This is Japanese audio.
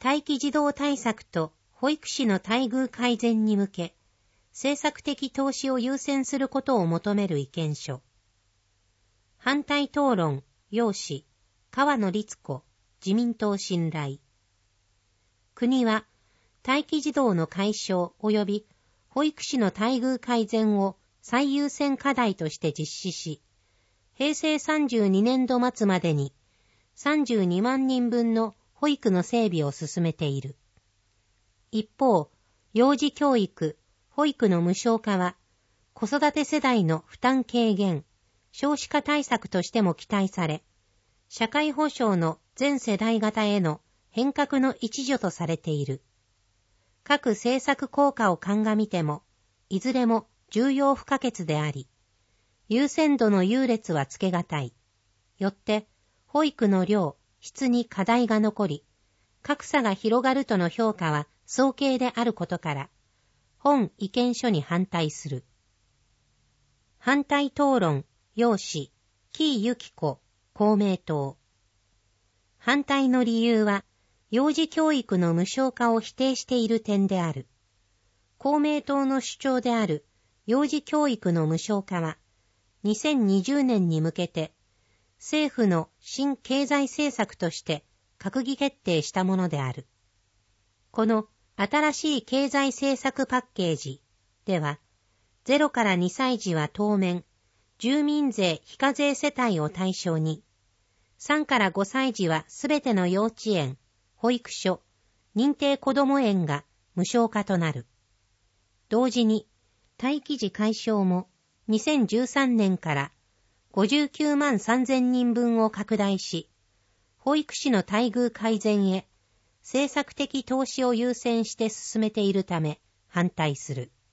待機児童対策と保育士の待遇改善に向け、政策的投資を優先することを求める意見書。反対討論、要旨、河野律子、自民党信頼。国は、待機児童の解消及び保育士の待遇改善を最優先課題として実施し、平成32年度末までに32万人分の保育の整備を進めている。一方、幼児教育、保育の無償化は、子育て世代の負担軽減、少子化対策としても期待され、社会保障の全世代型への変革の一助とされている。各政策効果を鑑みても、いずれも重要不可欠であり、優先度の優劣はつけがたい。よって、保育の量、質に課題が残り、格差が広がるとの評価は早計であることから、本意見書に反対する。反対討論、要旨、紀由紀子、公明党。反対の理由は、幼児教育の無償化を否定している点である。公明党の主張である幼児教育の無償化は、2020年に向けて、政府の新経済政策として閣議決定したものである。この新しい経済政策パッケージでは、0から2歳児は当面、住民税非課税世帯を対象に、3から5歳児はすべての幼稚園、保育所、認定こども園が無償化となる。同時に、待機児解消も2013年から59万3000人分を拡大し、保育士の待遇改善へ政策的投資を優先して進めているため反対する。